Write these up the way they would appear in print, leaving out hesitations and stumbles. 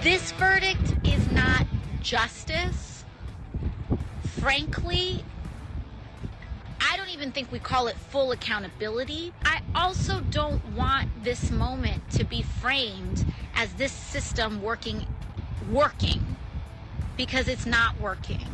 This verdict is not justice. Frankly, I don't even think we call it full accountability. I also don't want this moment to be framed as this system working, because it's not working.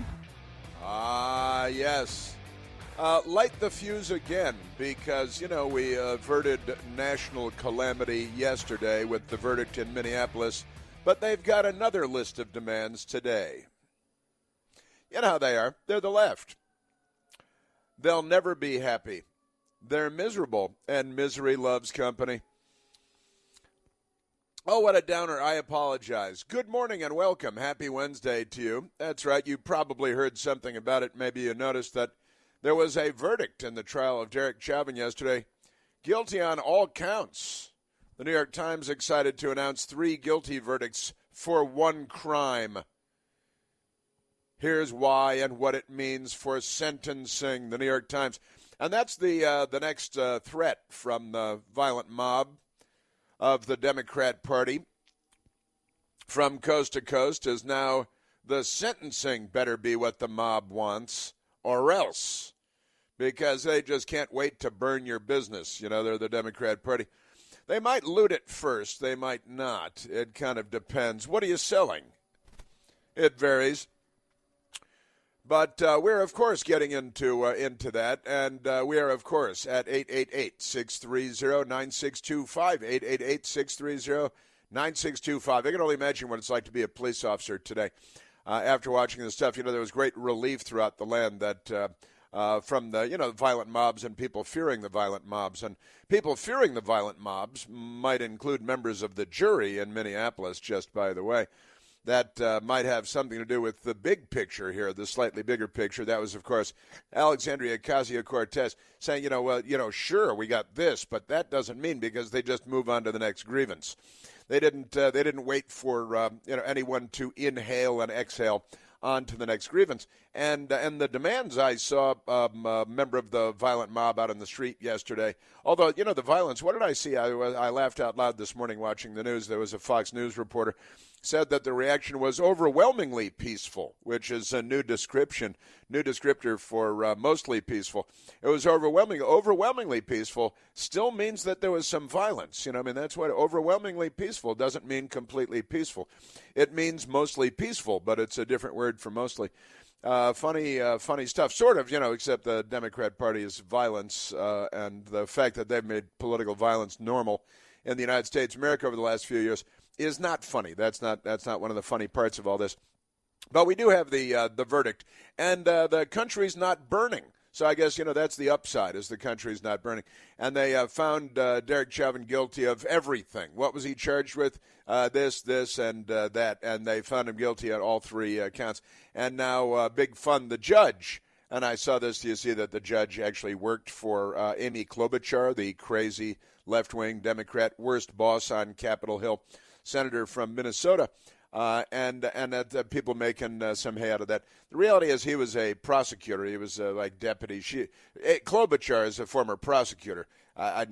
Yes. Light the fuse again, because, we averted national calamity yesterday with the verdict in Minneapolis, but they've got another list of demands today. You know how they are. They're the left. They'll never be happy. They're miserable, and misery loves company. Oh, what a downer. I apologize. Good morning and welcome. Happy Wednesday to you. That's right. You probably heard something about it. Maybe you noticed that there was a verdict in the trial of Derek Chauvin yesterday. Guilty on all counts. The New York Times excited to announce 3 guilty verdicts for one crime. Here's why and what it means for sentencing. The New York Times. And that's the next threat from the violent mob of the Democrat Party from coast to coast is now the sentencing better be what the mob wants or else, because they just can't wait to burn your business. They're the Democrat Party. They might loot it first. They might not. It kind of depends. What are you selling? It varies. But we're, of course, getting into that, and we are, of course, at 888-630-9625, 888-630-9625. I can only imagine what it's like to be a police officer today. After watching this stuff, there was great relief throughout the land that from the, violent mobs and people fearing the violent mobs. And people fearing the violent mobs might include members of the jury in Minneapolis, just by the way. That might have something to do with the big picture here, the slightly bigger picture. That was, of course, Alexandria Ocasio-Cortez saying, sure, we got this, but that doesn't mean, because they just move on to the next grievance. They didn't wait for anyone to inhale and exhale on to the next grievance. And the demands, I saw a member of the violent mob out on the street yesterday. Although, the violence, what did I see? I laughed out loud this morning watching the news. There was a Fox News reporter said that the reaction was overwhelmingly peaceful, which is a new descriptor for mostly peaceful. It was overwhelmingly peaceful still means that there was some violence. That's what overwhelmingly peaceful doesn't mean completely peaceful. It means mostly peaceful, but it's a different word for mostly. Funny stuff, sort of, except the Democrat Party is violence, and the fact that they've made political violence normal in the United States of America over the last few years is not funny. That's not one of the funny parts of all this. But we do have the verdict, and the country's not burning. So I guess, that's the upside, is the country's not burning. And they found Derek Chauvin guilty of everything. What was he charged with? This, and that. And they found him guilty on all 3 counts. And now, big fun, the judge. And I saw this. You see that the judge actually worked for Amy Klobuchar, the crazy left-wing Democrat, worst boss on Capitol Hill, senator from Minnesota. And people making some hay out of that. The reality is he was a prosecutor. He was like deputy. Klobuchar is a former prosecutor. I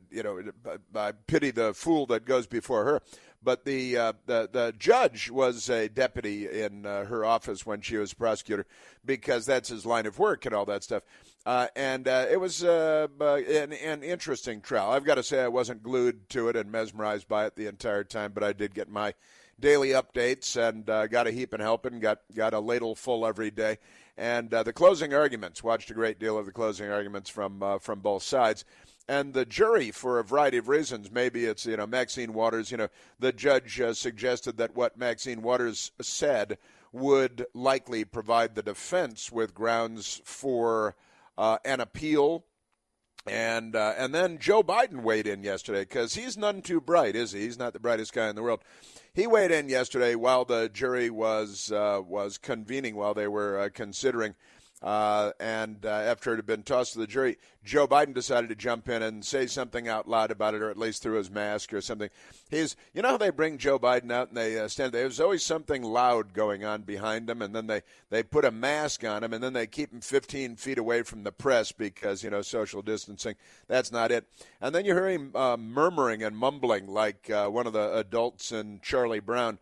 pity the fool that goes before her. But the judge was a deputy in her office when she was a prosecutor, because that's his line of work and all that stuff. And it was an interesting trial. I've got to say I wasn't glued to it and mesmerized by it the entire time, but I did get my daily updates and got a heap and helping, got a ladle full every day. And the closing arguments, watched a great deal of the closing arguments from both sides. And the jury, for a variety of reasons, maybe it's, Maxine Waters, the judge suggested that what Maxine Waters said would likely provide the defense with grounds for an appeal. And then Joe Biden weighed in yesterday, because he's none too bright, is he? He's not the brightest guy in the world. He weighed in yesterday while the jury was convening, while they were considering. And after it had been tossed to the jury, Joe Biden decided to jump in and say something out loud about it, or at least through his mask or something. You know how they bring Joe Biden out and they stand there? There's always something loud going on behind him, and then they put a mask on him, and then they keep him 15 feet away from the press because, social distancing. That's not it. And then you hear him murmuring and mumbling like one of the adults in Charlie Brown.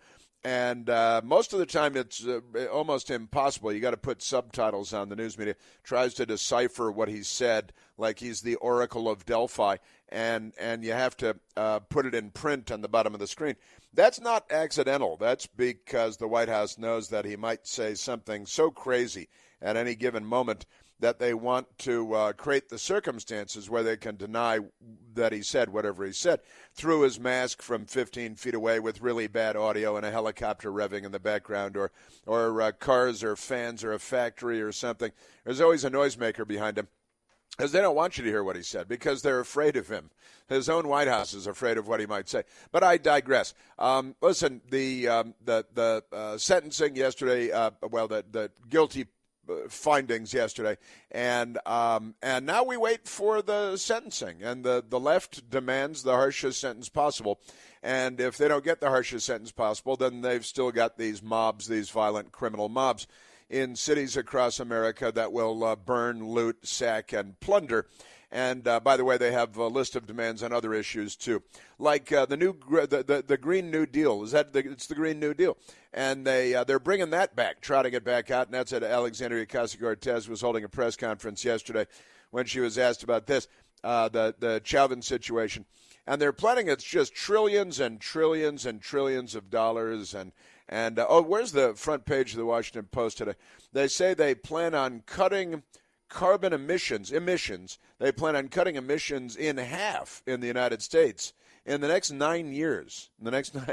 And most of the time it's almost impossible. You got to put subtitles on. The news media tries to decipher what he said like he's the Oracle of Delphi, and you have to put it in print on the bottom of the screen. That's not accidental. That's because the White House knows that he might say something so crazy at any given moment that they want to create the circumstances where they can deny that he said whatever he said through his mask from 15 feet away with really bad audio and a helicopter revving in the background, or cars or fans or a factory or something. There's always a noisemaker behind him, because they don't want you to hear what he said, because they're afraid of him. His own White House is afraid of what he might say. But I digress. Listen, the sentencing yesterday, the guilty findings yesterday, and now we wait for the sentencing, and the left demands the harshest sentence possible. And if they don't get the harshest sentence possible, then they've still got these mobs, these violent criminal mobs in cities across America that will burn, loot, sack, and plunder. And by the way, they have a list of demands on other issues too, like the Green New Deal. It's the Green New Deal, and they're bringing that back, trotting it back out. And that's at Alexandria Ocasio-Cortez was holding a press conference yesterday when she was asked about this, the Chauvin situation, and they're planning it's just trillions and trillions and trillions of dollars. And where's the front page of the Washington Post today? They say they plan on cutting carbon emissions. They plan on cutting emissions in half in the United States in the next 9 years. Now,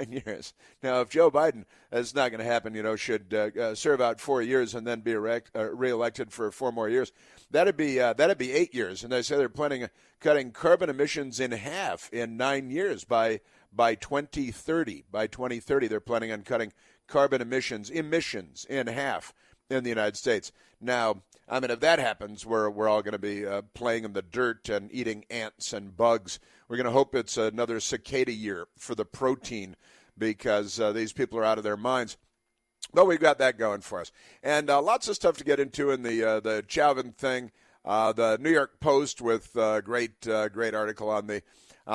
if Joe Biden, it's not going to happen, should serve out 4 years and then be reelected for 4 more years, that'd be 8 years. And they say they're planning on cutting carbon emissions in half in 9 years by 2030. By 2030, they're planning on cutting carbon emissions in half in the United States. Now, I mean, if that happens, we're all going to be playing in the dirt and eating ants and bugs. We're going to hope it's another cicada year for the protein, because these people are out of their minds. But we've got that going for us. And lots of stuff to get into in the Chauvin thing. The New York Post with a great article on the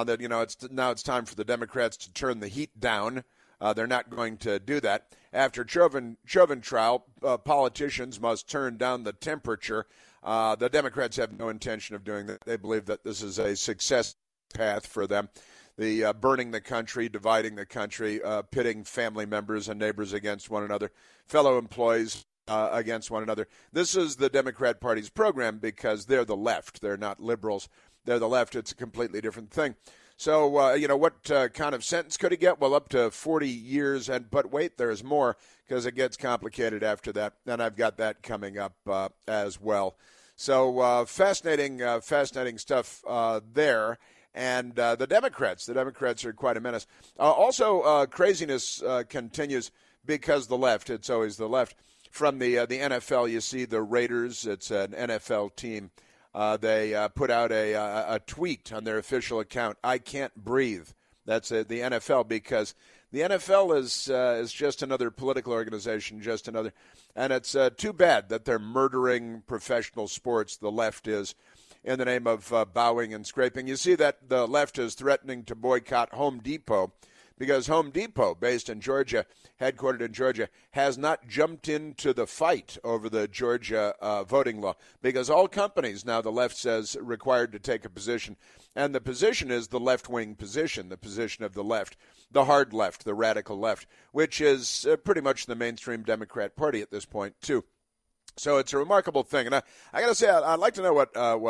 it's time for the Democrats to turn the heat down. They're not going to do that. After Chauvin trial, politicians must turn down the temperature. The Democrats have no intention of doing that. They believe that this is a success path for them. The burning the country, dividing the country, pitting family members and neighbors against one another, fellow employees against one another. This is the Democrat Party's program, because they're the left. They're not liberals. They're the left. It's a completely different thing. So, what kind of sentence could he get? Well, up to 40 years. But wait, there's more, because it gets complicated after that. And I've got that coming up as well. So fascinating stuff there. And the Democrats are quite a menace. Also, craziness continues because the left, it's always the left. From the NFL, you see the Raiders. It's an NFL team. They put out a tweet on their official account. I can't breathe. That's the NFL, because the NFL is just another political organization, just another. And it's too bad that they're murdering professional sports, the left is, in the name of bowing and scraping. You see that the left is threatening to boycott Home Depot, because Home Depot, based in Georgia, headquartered in Georgia, has not jumped into the fight over the Georgia voting law, because all companies now, the left says, required to take a position. And the position is the left-wing position, the position of the left, the hard left, the radical left, which is pretty much the mainstream Democrat Party at this point, too. So it's a remarkable thing. And I got to say, I'd like to know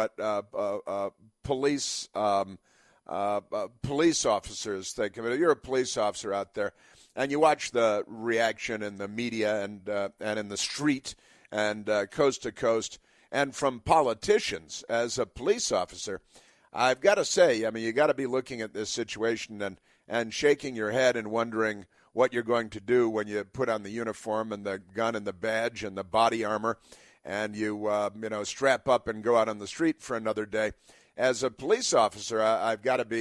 what police officers think of it. If you're a police officer out there and you watch the reaction in the media and in the street and coast to coast, and from politicians as a police officer, I've got to say, I mean, you got to be looking at this situation and shaking your head and wondering what you're going to do when you put on the uniform and the gun and the badge and the body armor, and you strap up and go out on the street for another day. As a police officer, I've got to be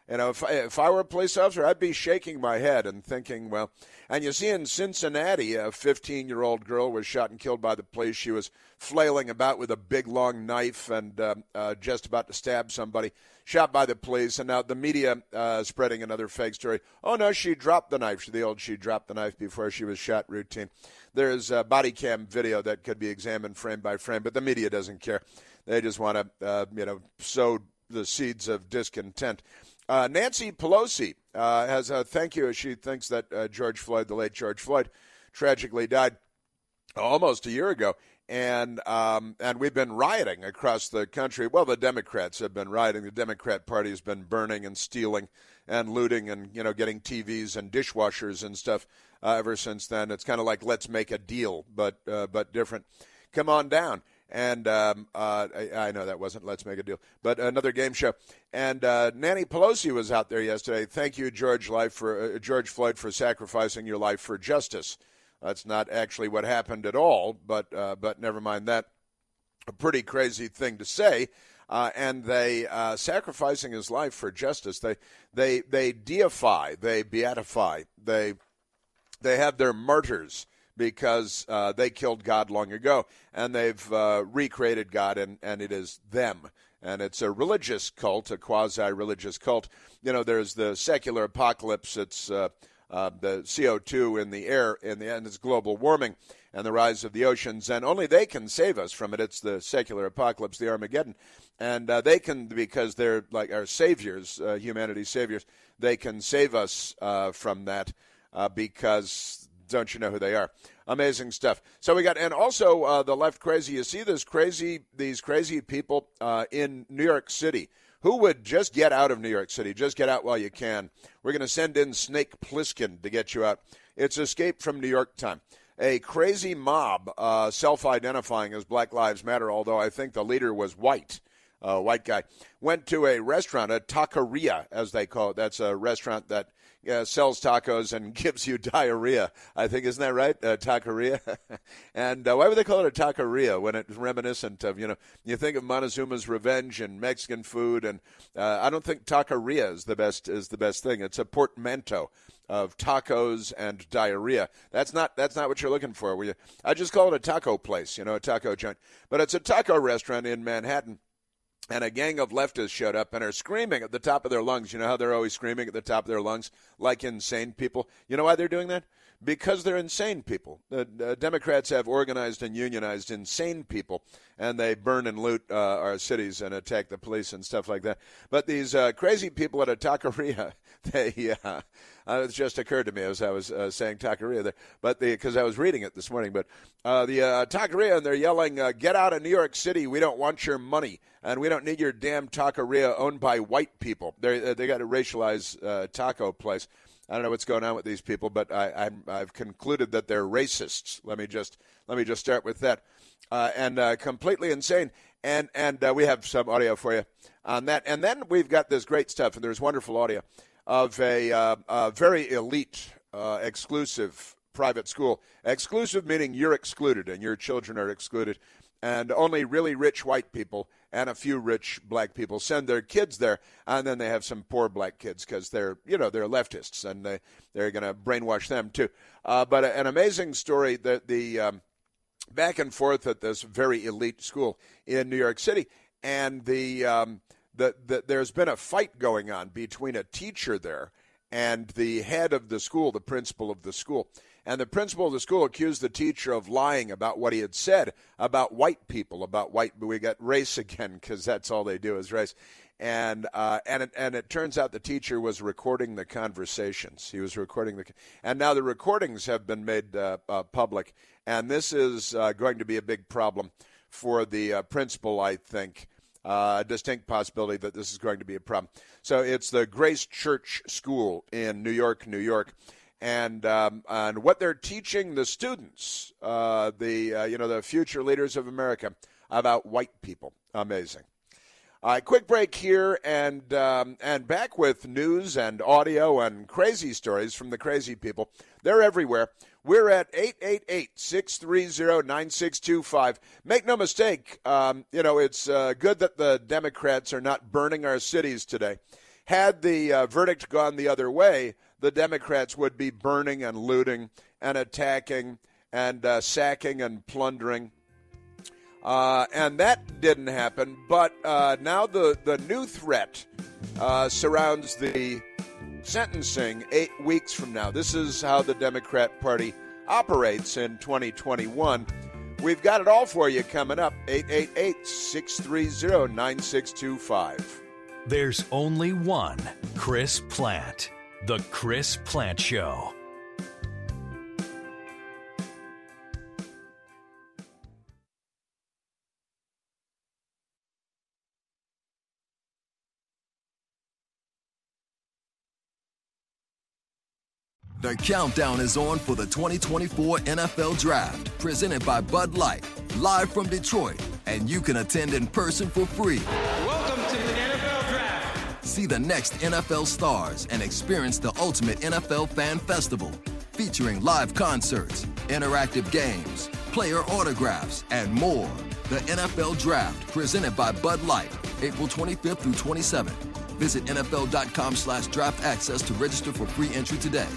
You know, if I were a police officer, I'd be shaking my head and thinking, well, and you see in Cincinnati, a 15-year-old girl was shot and killed by the police. She was flailing about with a big, long knife and just about to stab somebody, shot by the police. And now the media spreading another fake story. Oh, no, she dropped the knife. The old she dropped the knife before she was shot routine. There's a body cam video that could be examined frame by frame, but the media doesn't care. They just want to, sow the seeds of discontent. Nancy Pelosi has a thank you. She thinks that George Floyd, the late George Floyd, tragically died almost a year ago. And we've been rioting across the country. Well, the Democrats have been rioting. The Democrat Party has been burning and stealing and looting and, getting TVs and dishwashers and stuff ever since then. It's kind of like let's make a deal, but different. Come on down. And I know that wasn't Let's Make a Deal, but another game show. And Nancy Pelosi was out there yesterday. Thank you, George Floyd, for sacrificing your life for justice. That's not actually what happened at all, but never mind that. A pretty crazy thing to say. And they sacrificing his life for justice. They deify, they beatify, they have their martyrs, because they killed God long ago, and they've recreated God, and it is them. And it's a religious cult, a quasi-religious cult. There's the secular apocalypse. It's the CO2 in the air, and it's global warming and the rise of the oceans, and only they can save us from it. It's the secular apocalypse, the Armageddon. And they can, because they're like our saviors, humanity's saviors, they can save us from that because... Don't you know who they are? Amazing stuff. So we got, and also the left crazy. You see these crazy people in New York City. Who would just get out of New York City? Just get out while you can. We're going to send in Snake Plissken to get you out. It's Escape from New York time. A crazy mob, self-identifying as Black Lives Matter, although I think the leader was white. White guy, went to a restaurant, a taqueria, as they call it. That's a restaurant that sells tacos and gives you diarrhea. I think, isn't that right? Taqueria. And why would they call it a taqueria when it's reminiscent of, you think of Montezuma's Revenge and Mexican food, and I don't think taqueria is the best thing. It's a portmanteau of tacos and diarrhea. That's not what you're looking for. I just call it a taco place, a taco joint. But it's a taco restaurant in Manhattan. And a gang of leftists showed up and are screaming at the top of their lungs. You know how they're always screaming at the top of their lungs like insane people? You know why they're doing that? Because they're insane people. The Democrats have organized and unionized insane people, and they burn and loot our cities and attack the police and stuff like that. But these crazy people at a taqueria, it just occurred to me as I was saying taqueria there, but because I was reading it this morning. But the taqueria, and they're yelling, "Get out of New York City! We don't want your money, and we don't need your damn taqueria owned by white people." They got a racialized taco place. I don't know what's going on with these people, but I've concluded that they're racists. Let me just start with that, and completely insane. And we have some audio for you on that, and then we've got this great stuff, and there's wonderful audio of a very elite, exclusive private school. Exclusive meaning you're excluded and your children are excluded, and only really rich white people and a few rich black people send their kids there, and then they have some poor black kids because they're leftists, and they're going to brainwash them too. But an amazing story that the back and forth at this very elite school in New York City, and there's been a fight going on between a teacher there and the head of the school, the principal of the school. And the principal of the school accused the teacher of lying about what he had said about white people, we got race again, because that's all they do is race. And it turns out the teacher was recording the conversations. He was recording and now the recordings have been made public. And this is going to be a big problem for the principal, I think. A distinct possibility that this is going to be a problem. So it's the Grace Church School in New York, New York. And what they're teaching the students, the future leaders of America, about white people. Amazing. All right, quick break here, and back with news and audio and crazy stories from the crazy people. They're everywhere. We're at 888-630-9625. Make no mistake, it's good that the Democrats are not burning our cities today. Had the verdict gone the other way, the Democrats would be burning and looting and attacking and sacking and plundering. And that didn't happen. But now the new threat surrounds the sentencing 8 weeks from now. This is how the Democrat Party operates in 2021. We've got it all for you coming up. 888-630-9625. There's only one Chris Plante. The Chris Plante Show. The countdown is on for the 2024 NFL Draft, presented by Bud Light, live from Detroit, and you can attend in person for free. Welcome to the NFL Draft. See the next NFL stars and experience the ultimate NFL fan festival, featuring live concerts, interactive games, player autographs, and more. The NFL Draft, presented by Bud Light, April 25th through 27th. Visit NFL.com/draft access to register for free entry today.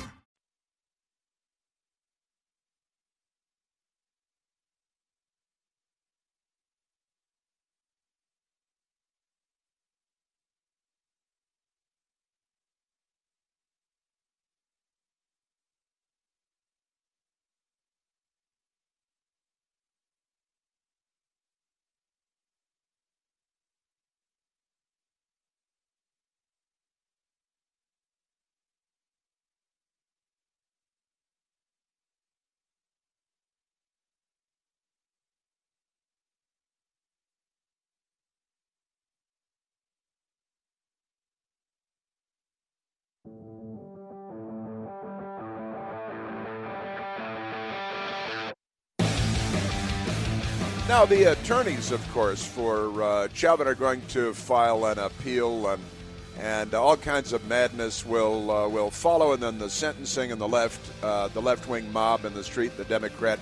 Now, the attorneys, of course, for Chauvin are going to file an appeal, and all kinds of madness will follow, and then the sentencing and the left-wing mob in the street, the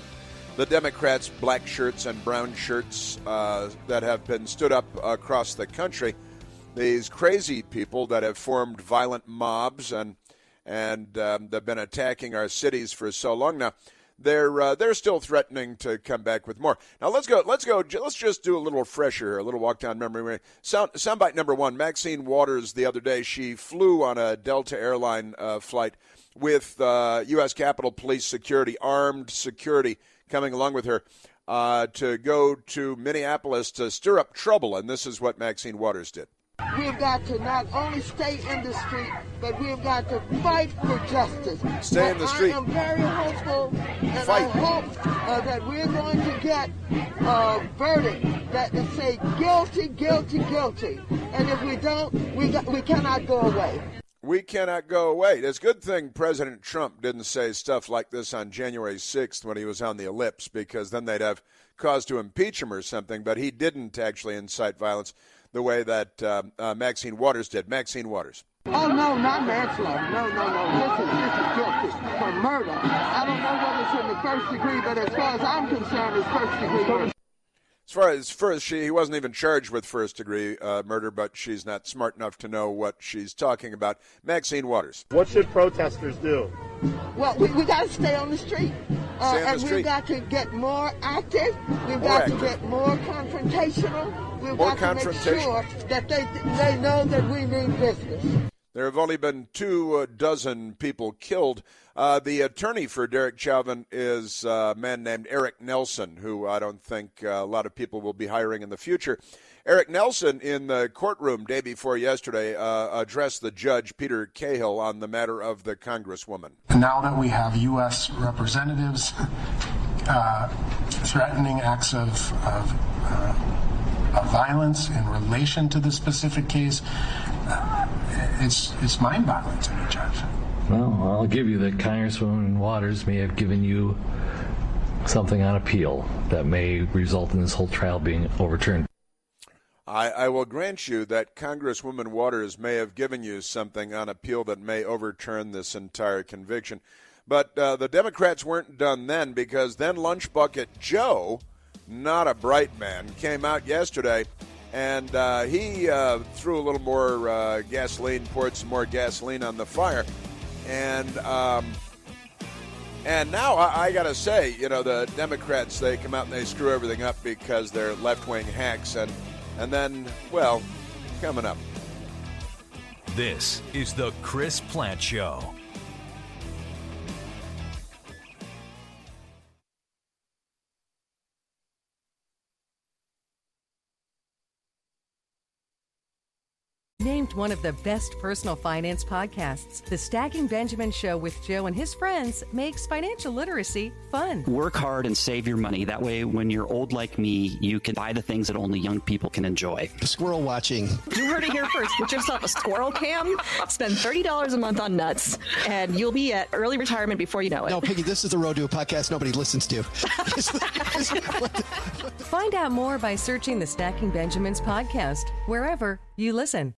Democrats, black shirts and brown shirts that have been stood up across the country. These crazy people that have formed violent mobs and they've been attacking our cities for so long now. They're still threatening to come back with more. Now let's go. Let's just do a little refresher here, a little walk down memory lane. Soundbite number one: Maxine Waters the other day. She flew on a Delta airline flight with U.S. Capitol Police security, armed security, coming along with her to go to Minneapolis to stir up trouble. And this is what Maxine Waters did. We've got to not only stay in the street, but we've got to fight for justice. Stay in the street. I am very hopeful, and Fight. I hope that we're going to get a verdict that will say guilty, guilty, guilty. And if we don't, we cannot go away. We cannot go away. It's a good thing President Trump didn't say stuff like this on January 6th when he was on the ellipse, because then they'd have cause to impeach him or something. But he didn't actually incite violence the way that Maxine Waters did. Maxine Waters. Oh, no, not manslaughter. No. This is guilty for murder. I don't know whether it's in the first degree, but as far as I'm concerned, it's first degree murder. As far as first, he wasn't even charged with first-degree murder, but she's not smart enough to know what she's talking about. Maxine Waters. What should protesters do? Well, we got to stay on the street. Stay on the and street. We've got to get more active. We've got to get more confrontational. We've got to make sure that they know that we mean business. There have only been 24 people killed. The attorney for Derek Chauvin is a man named Eric Nelson, who I don't think a lot of people will be hiring in the future. Eric Nelson, in the courtroom day before yesterday, addressed the judge, Peter Cahill, on the matter of the Congresswoman. Now that we have U.S. representatives threatening acts of violence in relation to the specific case, it's mind-boggling to me, Judge. Well, I'll give you that Congresswoman Waters may have given you something on appeal that may result in this whole trial being overturned. I will grant you that Congresswoman Waters may have given you something on appeal that may overturn this entire conviction. But the Democrats weren't done then, because then Lunch Bucket Joe, not a bright man, came out yesterday And he threw a little more gasoline, poured some more gasoline on the fire. And now I got to say, the Democrats, they come out and they screw everything up because they're left-wing hacks. And then, well, coming up. This is the Chris Plante Show. Named one of the best personal finance podcasts, The Stacking Benjamin Show with Joe and his friends makes financial literacy fun. Work hard and save your money. That way, when you're old like me, you can buy the things that only young people can enjoy. Squirrel watching. You heard it here first. Get yourself a squirrel cam, spend $30 a month on nuts, and you'll be at early retirement before you know it. No, Piggy, this is the road to a podcast nobody listens to. Find out more by searching the Stacking Benjamins podcast, wherever you listen.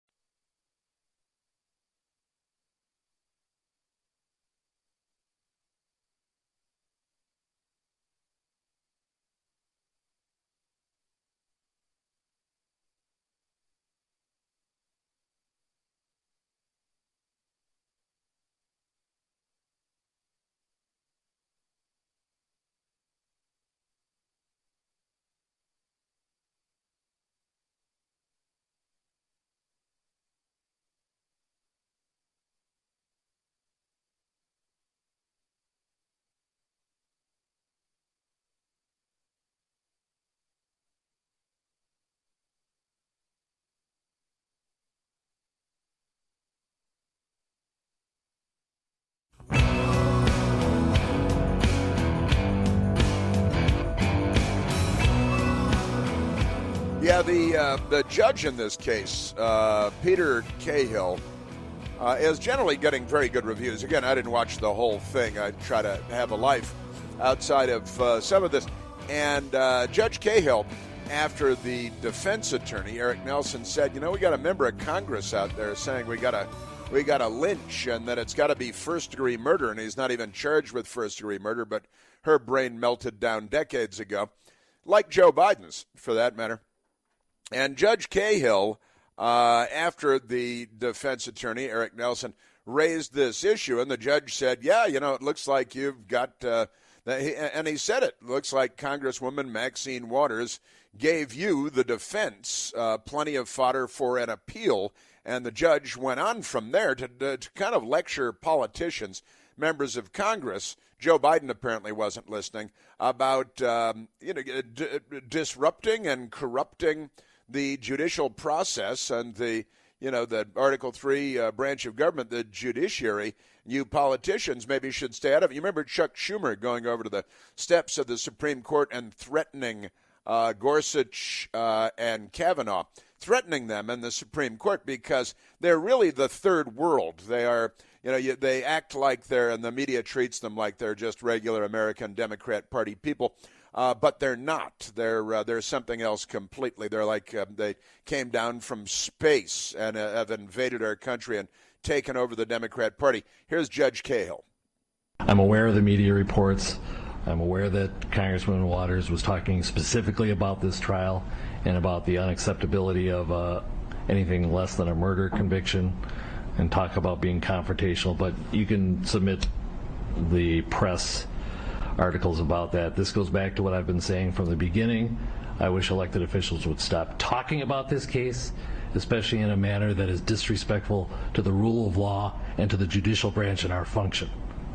Yeah, the judge in this case, Peter Cahill, is generally getting very good reviews. Again, I didn't watch the whole thing. I try to have a life outside of some of this. And Judge Cahill, after the defense attorney, Eric Nelson, said, we got a member of Congress out there saying we got a lynch and that it's got to be first-degree murder, and he's not even charged with first-degree murder, but her brain melted down decades ago, like Joe Biden's, for that matter. And Judge Cahill, after the defense attorney, Eric Nelson, raised this issue, and the judge said, it looks like you've got, and he said it looks like Congresswoman Maxine Waters gave you, the defense, plenty of fodder for an appeal. And the judge went on from there to kind of lecture politicians, members of Congress. Joe Biden apparently wasn't listening, about disrupting and corrupting the judicial process and the Article 3 branch of government, the judiciary. You politicians maybe should stay out of it. You remember Chuck Schumer going over to the steps of the Supreme Court and threatening Gorsuch and Kavanaugh, threatening them in the Supreme Court because they're really the third world. They are, they act like they're, and the media treats them like they're just regular American Democrat Party people. But they're not. They're something else completely. They're like they came down from space and have invaded our country and taken over the Democrat Party. Here's Judge Cahill. I'm aware of the media reports. I'm aware that Congresswoman Waters was talking specifically about this trial and about the unacceptability of anything less than a murder conviction and talk about being confrontational. But you can submit the press articles about that. This goes back to what I've been saying from the beginning. I wish elected officials would stop talking about this case, especially in a manner that is disrespectful to the rule of law and to the judicial branch and our function.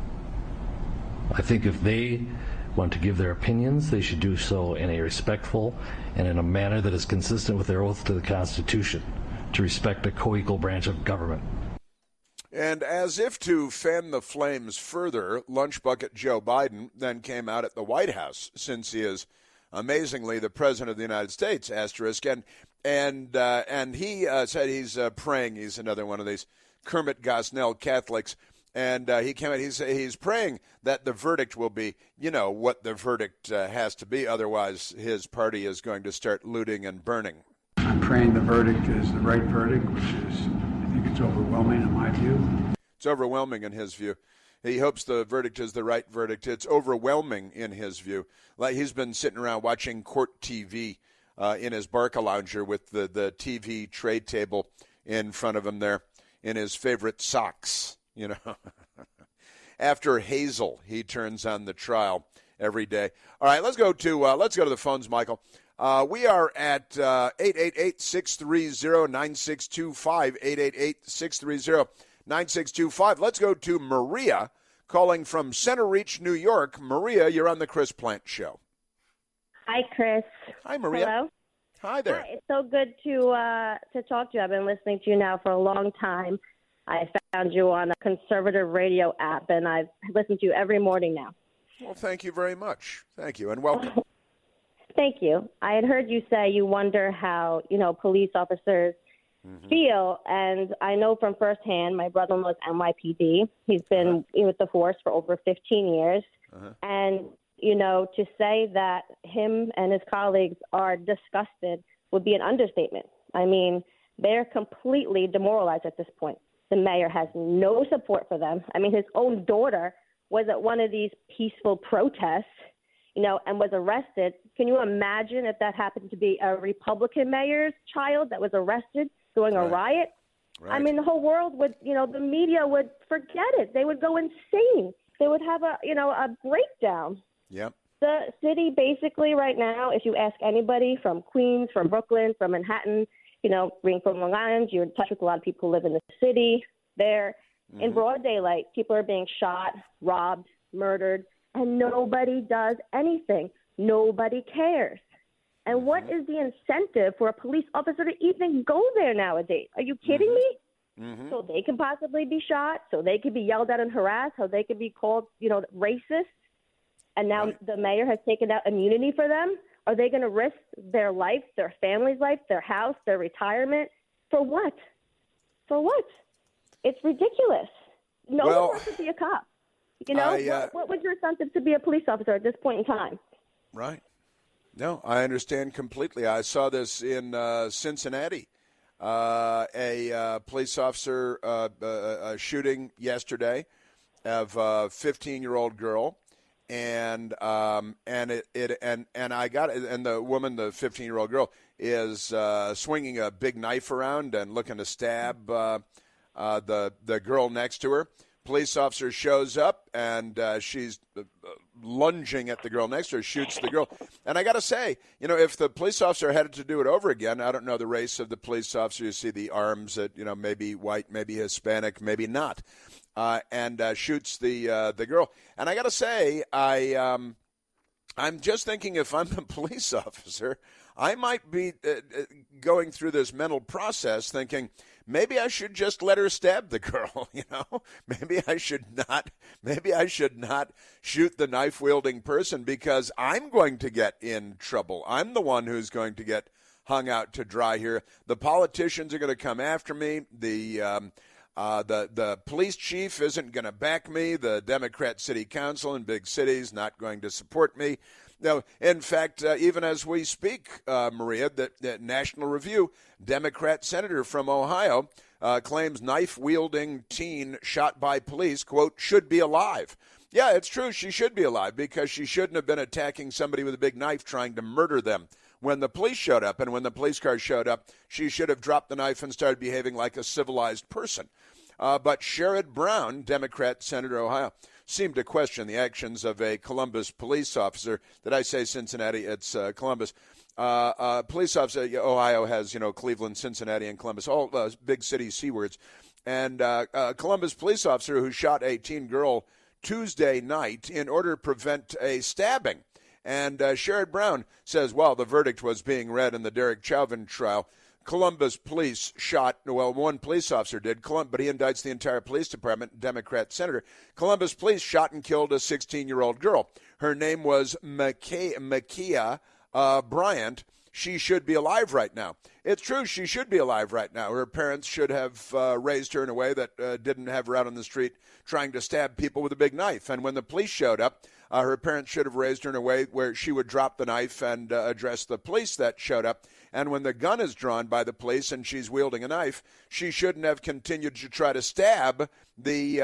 I think if they want to give their opinions, they should do so in a respectful and in a manner that is consistent with their oath to the Constitution, to respect a co-equal branch of government. And as if to fan the flames further, Lunch Bucket Joe Biden then came out at the White House, since he is amazingly the President of the United States, asterisk, and he said he's praying. He's another one of these Kermit Gosnell Catholics. And he came out, he's praying that the verdict will be, what the verdict has to be. Otherwise, his party is going to start looting and burning. I'm praying the verdict is the right verdict, which is, I think it's overwhelming in my view. It's overwhelming in his view. He hopes the verdict is the right verdict. It's overwhelming in his view. Like he's been sitting around watching court TV in his Barcalounger with the TV tray table in front of him there in his favorite socks, you know. After Hazel, he turns on the trial every day. All right, let's go to the phones, Michael. We are at 888-630-9625, 888-630-9625. Let's go to Maria calling from Center Reach, New York. Maria, you're on the Chris Plant Show. Hi, Chris. Hi, Maria. Hello. Hi there. Hi. It's so good to talk to you. I've been listening to you now for a long time. I found you on a conservative radio app, and I've listened to you every morning now. Well, thank you very much. Thank you, and welcome. Thank you. I had heard you say you wonder how, police officers feel, and I know from firsthand, my brother-in-law's NYPD. He's been with the force for over 15 years, and, to say that him and his colleagues are disgusted would be an understatement. I mean, they're completely demoralized at this point. The mayor has no support for them. I mean, his own daughter was at one of these peaceful protests, and was arrested. Can you imagine if that happened to be a Republican mayor's child that was arrested during a riot? Right. I mean, the whole world would, the media would forget it. They would go insane. They would have a breakdown. Yep. The city basically right now, if you ask anybody from Queens, from Brooklyn, from Manhattan, being from Long Island, you're in touch with a lot of people who live in the city. They're in broad daylight. People are being shot, robbed, murdered, and nobody does anything. Nobody cares. And what is the incentive for a police officer to even go there nowadays? Are you kidding me? So they can possibly be shot, so they could be yelled at and harassed, so they could be called, racist. And now the mayor has taken out immunity for them. Are they going to risk their life, their family's life, their house, their retirement? For what? For what? It's ridiculous. No one wants to be a cop. What was your incentive to be a police officer at this point in time? Right. No, I understand completely. I saw this in Cincinnati. A police officer a shooting yesterday of a 15-year-old girl, and the woman, the 15-year-old girl, is swinging a big knife around and looking to stab the girl next to her. Police officer shows up, and she's lunging at the girl next to her, shoots the girl. And I got to say, if the police officer had to do it over again, I don't know the race of the police officer. You see the arms that, maybe white, maybe Hispanic, maybe not, and shoots the girl. And I got to say, I'm just thinking if I'm a police officer, I might be going through this mental process thinking, maybe I should just let her stab the girl, Maybe I should not shoot the knife-wielding person because I'm going to get in trouble. I'm the one who's going to get hung out to dry here. The politicians are going to come after me. The police chief isn't going to back me. The Democrat city council in big cities not going to support me. No, in fact, even as we speak, Maria, the National Review, Democrat senator from Ohio, claims knife-wielding teen shot by police, quote, should be alive. Yeah, it's true. She should be alive because she shouldn't have been attacking somebody with a big knife trying to murder them. When the police showed up and when the police car showed up, she should have dropped the knife and started behaving like a civilized person. But Sherrod Brown, Democrat Senator, Ohio, seemed to question the actions of a Columbus police officer. Did I say Cincinnati? It's Columbus. Police officer, Ohio has, Cleveland, Cincinnati, and Columbus, all big city C words. And Columbus police officer who shot a teen girl Tuesday night in order to prevent a stabbing. And Sherrod Brown says, while the verdict was being read in the Derek Chauvin trial, Columbus police shot, one police officer did, but he indicts the entire police department, Democrat senator. Columbus police shot and killed a 16-year-old girl. Her name was Makia Bryant. She should be alive right now. It's true, she should be alive right now. Her parents should have raised her in a way that didn't have her out on the street trying to stab people with a big knife. And when the police showed up, her parents should have raised her in a way where she would drop the knife and address the police that showed up. And when the gun is drawn by the police and she's wielding a knife, she shouldn't have continued to try to stab the,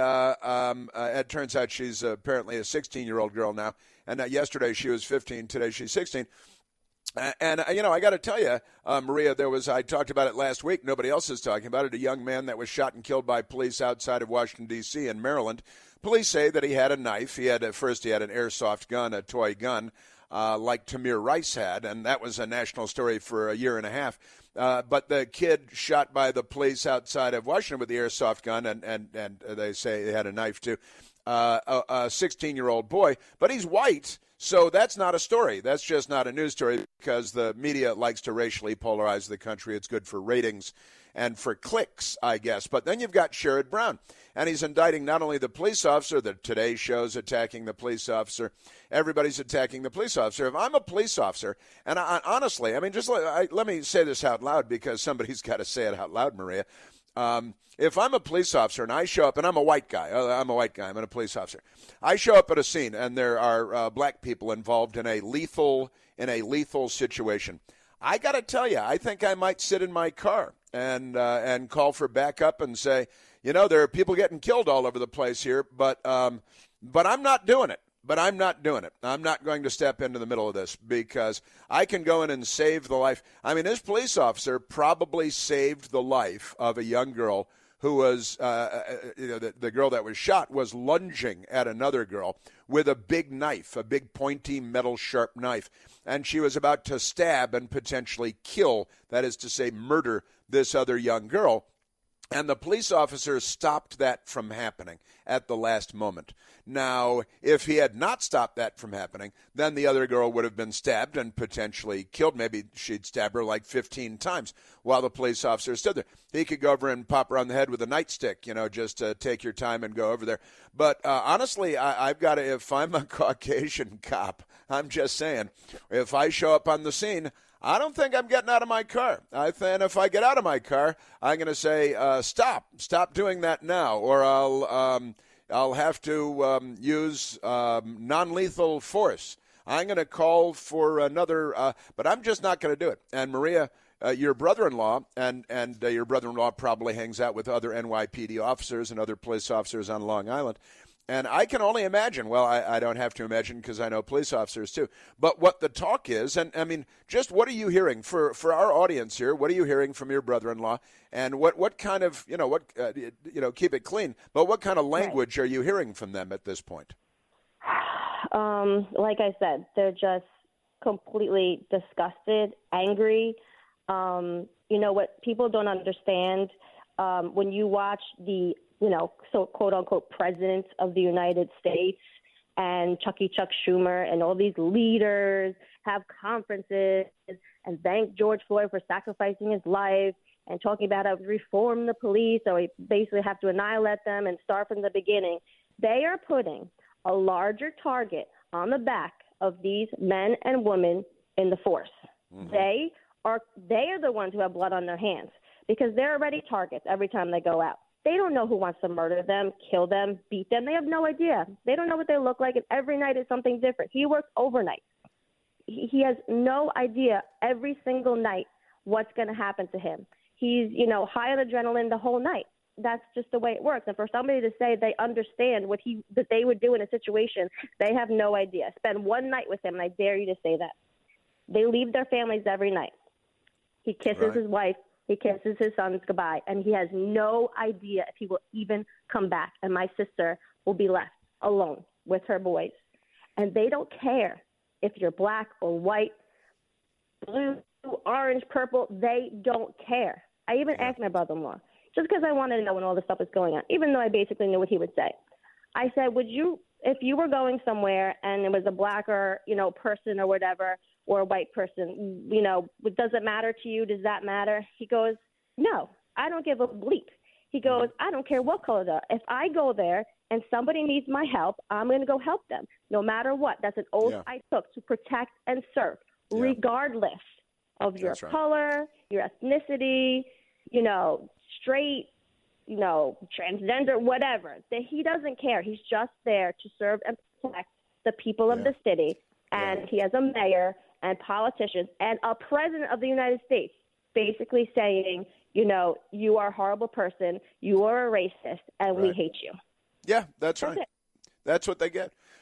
it turns out she's apparently a 16-year-old girl now. And yesterday she was 15, today she's 16. And I got to tell you, Maria, I talked about it last week. Nobody else is talking about it. A young man that was shot and killed by police outside of Washington, D.C. in Maryland. Police say that he had a knife. First he had an airsoft gun, a toy gun, like Tamir Rice had, and that was a national story for a year and a half. But the kid shot by the police outside of Washington with the airsoft gun, and they say he had a knife too, a 16-year-old boy. But he's white. So that's not a story. That's just not a news story because the media likes to racially polarize the country. It's good for ratings and for clicks, I guess. But then you've got Sherrod Brown, and he's indicting not only the police officer, the Today Show's attacking the police officer, everybody's attacking the police officer. If I'm a police officer, and honestly, I mean, just let me say this out loud because somebody's got to say it out loud, Maria. If I'm a police officer and I show up, and I'm a white guy, I'm a police officer. I show up at a scene and there are black people involved in a lethal situation. I got to tell you, I think I might sit in my car and call for backup and say, there are people getting killed all over the place here, but I'm not doing it. I'm not going to step into the middle of this because I can go in and save the life. I mean, this police officer probably saved the life of a young girl who was, the girl that was shot was lunging at another girl with a big knife, a big pointy metal sharp knife. And she was about to stab and potentially kill, that is to say, murder this other young girl. And the police officer stopped that from happening at the last moment. Now, if he had not stopped that from happening, then the other girl would have been stabbed and potentially killed. Maybe she'd stab her like 15 times while the police officer stood there. He could go over and pop her on the head with a nightstick, just take your time and go over there. But honestly, I've got to, if I'm a Caucasian cop, I'm just saying, if I show up on the scene, I don't think I'm getting out of my car. And if I get out of my car, I'm going to say, stop doing that now, or I'll have to use non-lethal force. I'm going to call for another, but I'm just not going to do it. And Maria, your brother-in-law, and your brother-in-law probably hangs out with other NYPD officers and other police officers on Long Island. And I can only imagine, well, I don't have to imagine because I know police officers too, but what the talk is, and I mean, just what are you hearing for our audience here? What are you hearing from your brother-in-law? And what kind of, keep it clean, but what kind of language are you hearing from them at this point? Like I said, they're just completely disgusted, angry. What people don't understand, when you watch the so quote-unquote president of the United States and Chuck Schumer and all these leaders have conferences and thank George Floyd for sacrificing his life and talking about how to reform the police, or we basically have to annihilate them and start from the beginning. They are putting a larger target on the back of these men and women in the force. Mm-hmm. They are the ones who have blood on their hands because they're already targets every time they go out. They don't know who wants to murder them, kill them, beat them. They have no idea. They don't know what they look like, and every night is something different. He works overnight. He has no idea every single night what's going to happen to him. He's, high on adrenaline the whole night. That's just the way it works. And for somebody to say they understand that they would do in a situation, they have no idea. Spend one night with him, and I dare you to say that. They leave their families every night. He kisses his wife. He kisses his sons goodbye, and he has no idea if he will even come back. And my sister will be left alone with her boys. And they don't care if you're black or white, blue, orange, purple. They don't care. I even asked my brother-in-law, just because I wanted to know when all this stuff was going on, even though I basically knew what he would say. I said, if you were going somewhere and it was a black or, person or whatever, or a white person, does it matter to you? Does that matter? He goes, no, I don't give a bleep. He goes, I don't care what color they are. If I go there and somebody needs my help, I'm going to go help them, no matter what. That's an oath I took to protect and serve, regardless of your color, your ethnicity, straight, transgender, whatever. He doesn't care. He's just there to serve and protect the people of the city. And he has a mayor and politicians and a president of the United States basically saying, you are a horrible person, you are a racist, and we hate you. Yeah, that's right. That's what they get.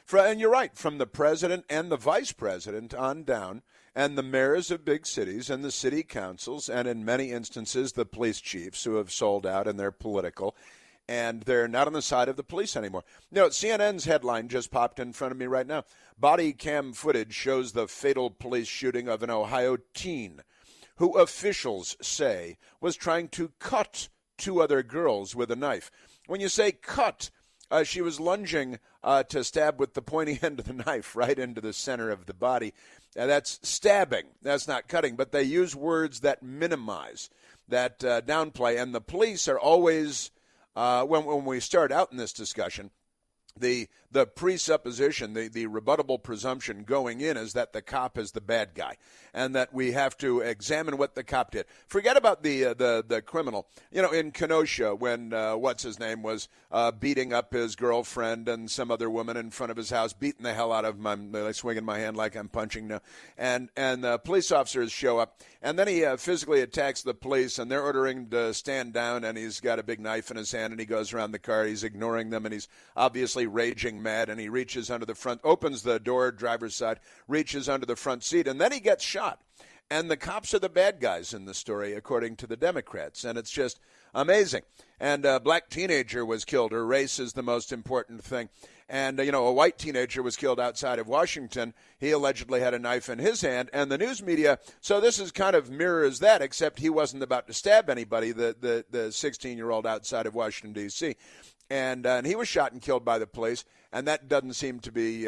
And you're right, from the president and the vice president on down, and the mayors of big cities and the city councils, and in many instances the police chiefs who have sold out and they're political, and they're not on the side of the police anymore. You know, CNN's headline just popped in front of me right now. Body cam footage shows the fatal police shooting of an Ohio teen who officials say was trying to cut two other girls with a knife. When you say cut, she was lunging to stab with the pointy end of the knife right into the center of the body. That's stabbing. That's not cutting. But they use words that minimize, that downplay. And the police are always, when we start out in this discussion, the presupposition, the rebuttable presumption going in is that the cop is the bad guy and that we have to examine what the cop did. Forget about the criminal. You know, in Kenosha when what's-his-name was beating up his girlfriend and some other woman in front of his house, beating the hell out of him. I'm swinging my hand like I'm punching now. And the police officers show up, and then he physically attacks the police, and they're ordering him to stand down, and he's got a big knife in his hand, and he goes around the car. He's ignoring them, and he's obviously raging mad, and he reaches under the front, opens the door, driver's side, reaches under the front seat, and then he gets shot. And the cops are the bad guys in the story, according to the Democrats, and it's just amazing. And a black teenager was killed. Her race is the most important thing. And, a white teenager was killed outside of Washington. He allegedly had a knife in his hand. And the news media, so this is kind of mirrors that, except he wasn't about to stab anybody, the 16-year-old outside of Washington, D.C., and he was shot and killed by the police, and that doesn't seem to be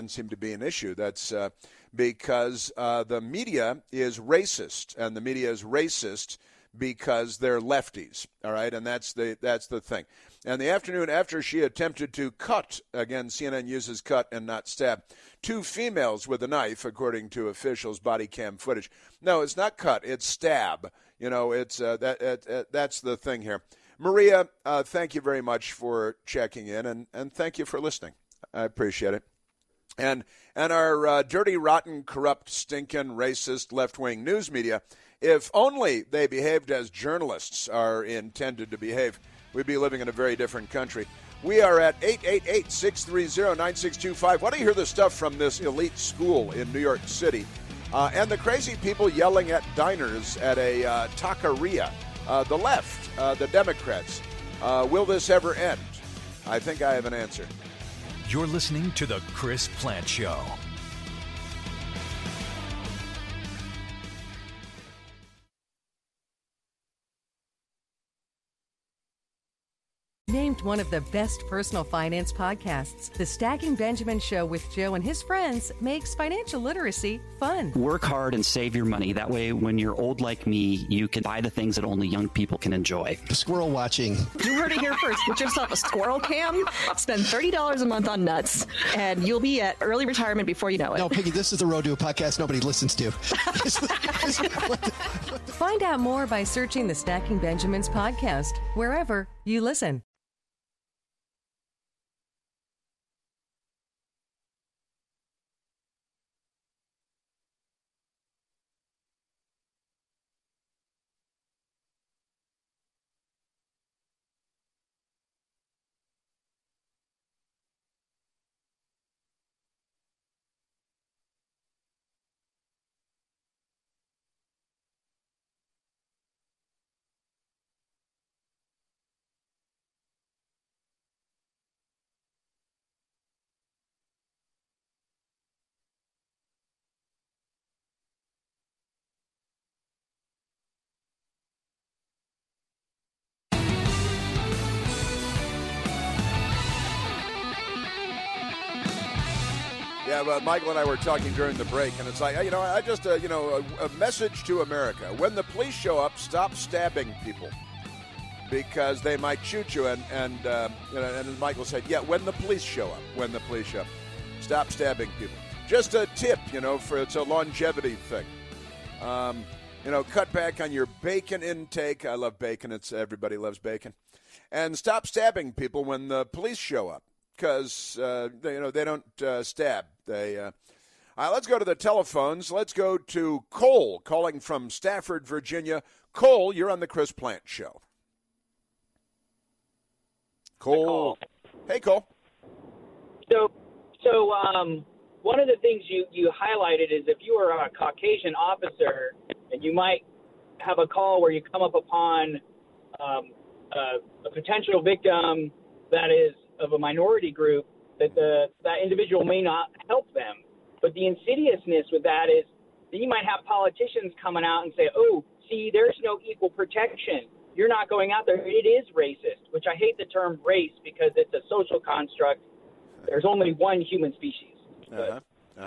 an issue. That's because the media is racist, and the media is racist because they're lefties. All right, and that's the thing. And the afternoon after she attempted to cut, again, CNN uses cut and not stab, two females with a knife, according to officials' body cam footage. No, it's not cut; it's stab. It's that's the thing here. Maria, thank you very much for checking in, and thank you for listening. I appreciate it. And our dirty, rotten, corrupt, stinking, racist, left-wing news media, if only they behaved as journalists are intended to behave, we'd be living in a very different country. We are at 888-630-9625. Want to hear the stuff from this elite school in New York City and the crazy people yelling at diners at a taqueria. The left, the Democrats. Will this ever end? I think I have an answer. You're listening to The Chris Plante Show. Named one of the best personal finance podcasts, The Stacking Benjamin Show with Joe and his friends makes financial literacy fun. Work hard and save your money. That way, when you're old like me, you can buy the things that only young people can enjoy. Squirrel watching. You heard it here first. Get yourself a squirrel cam, spend $30 a month on nuts, and you'll be at early retirement before you know it. No, Piggy, this is a rodeo podcast nobody listens to. Find out more by searching the Stacking Benjamins podcast, wherever you listen. Yeah, but Michael and I were talking during the break, and it's like, I just, a message to America. When the police show up, stop stabbing people because they might shoot you. And as Michael said, yeah, when the police show up, stop stabbing people. Just a tip, it's a longevity thing. Cut back on your bacon intake. I love bacon. Everybody loves bacon. And stop stabbing people when the police show up. Because, they don't stab. Let's go to the telephones. Let's go to Cole calling from Stafford, Virginia. Cole, you're on the Chris Plante Show. Cole. Hey, Cole. So So one of the things you highlighted is if you are a Caucasian officer and you might have a call where you come up upon a potential victim that is of a minority group, that individual may not help them. But the insidiousness with that is that you might have politicians coming out and say, oh, see, there's no equal protection. You're not going out there. It is racist, which I hate the term race because it's a social construct. There's only one human species. But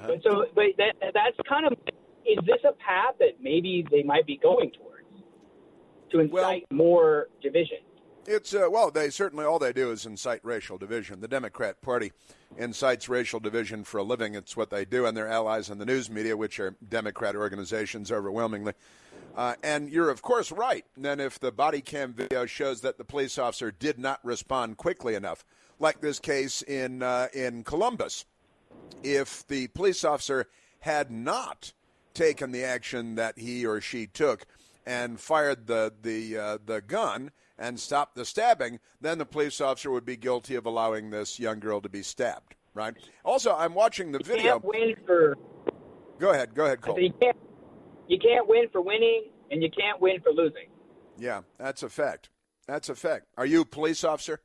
that's kind of, is this a path that maybe they might be going towards to incite more division? It's, they certainly, all they do is incite racial division. The Democrat Party incites racial division for a living. It's what they do, and their allies in the news media, which are Democrat organizations overwhelmingly. And you're, of course, right. And then if the body cam video shows that the police officer did not respond quickly enough, like this case in Columbus, if the police officer had not taken the action that he or she took and fired the gun and stopped the stabbing, then the police officer would be guilty of allowing this young girl to be stabbed, right? Also, I'm watching the video. Can't win for... Go ahead, Cole. You can't win for winning, and you can't win for losing. Yeah, that's a fact. That's a fact. Are you a police officer?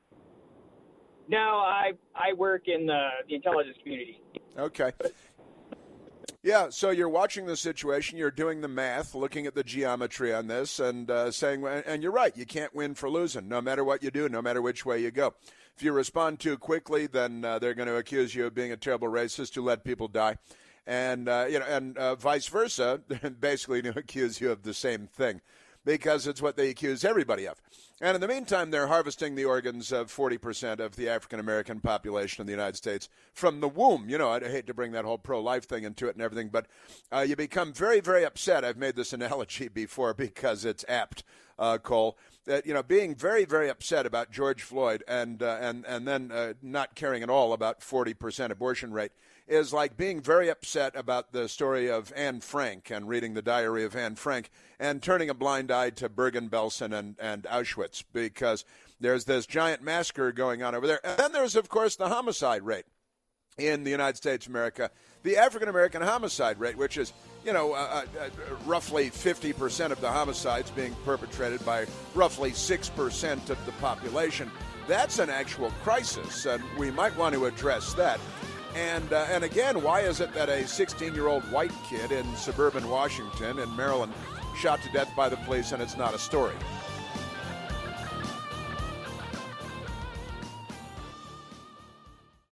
No, I work in the intelligence community. Okay. Yeah, so you're watching the situation, you're doing the math, looking at the geometry on this, and saying, and you're right, you can't win for losing, no matter what you do, no matter which way you go. If you respond too quickly, then they're going to accuse you of being a terrible racist who let people die, and vice versa, basically to accuse you of the same thing, because it's what they accuse everybody of. And in the meantime, they're harvesting the organs of 40% of the African-American population in the United States from the womb. You know, I hate to bring that whole pro-life thing into it and everything, but you become very, very upset. I've made this analogy before because it's apt, Cole, that, being very, very upset about George Floyd and then not caring at all about 40% abortion rate is like being very upset about the story of Anne Frank and reading the diary of Anne Frank and turning a blind eye to Bergen-Belsen and Auschwitz, because there's this giant massacre going on over there. And then there's, of course, the homicide rate in the United States of America, the African-American homicide rate, which is, roughly 50% of the homicides being perpetrated by roughly 6% of the population. That's an actual crisis, and we might want to address that. And again, why is it that a 16-year-old white kid in suburban Washington and Maryland shot to death by the police and it's not a story?